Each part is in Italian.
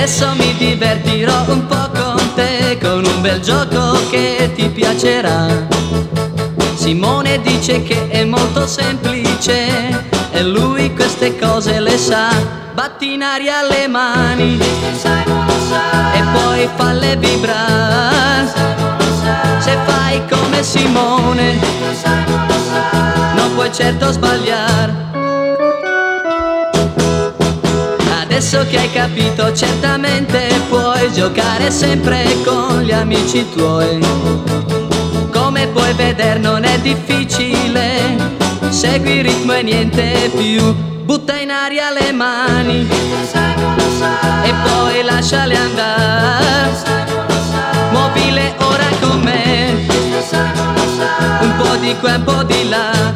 Adesso mi divertirò un po' con te, con un bel gioco che ti piacerà. Simone dice che è molto semplice e lui queste cose le sa. Batti in aria le mani e poi falle vibrare. Se fai come Simone non puoi certo sbagliare. Adesso che hai capito certamente puoi giocare sempre con gli amici tuoi. Come puoi vedere non è difficile, segui il ritmo e niente più. Butta in aria le mani e poi lasciale andare. Muovile ora con me, un po' di qua e un po' di là.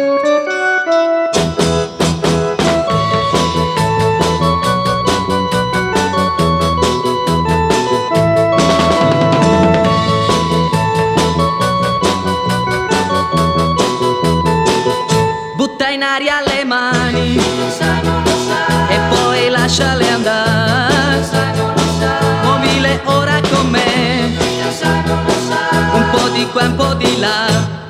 Butta in aria le mani e poi lasciale andare. Muovile ora con me, un po' di qua e un po' di là.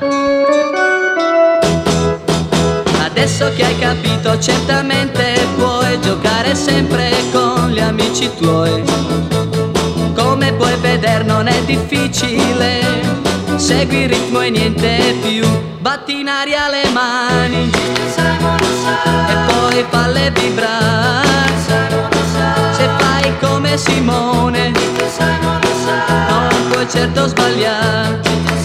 Adesso che hai capito certamente puoi giocare sempre con gli amici tuoi. Come puoi vedere non è difficile, segui il ritmo e niente più. Batti in aria le mani e poi falle vibrare. Se fai come Simone non puoi certo sbagliare.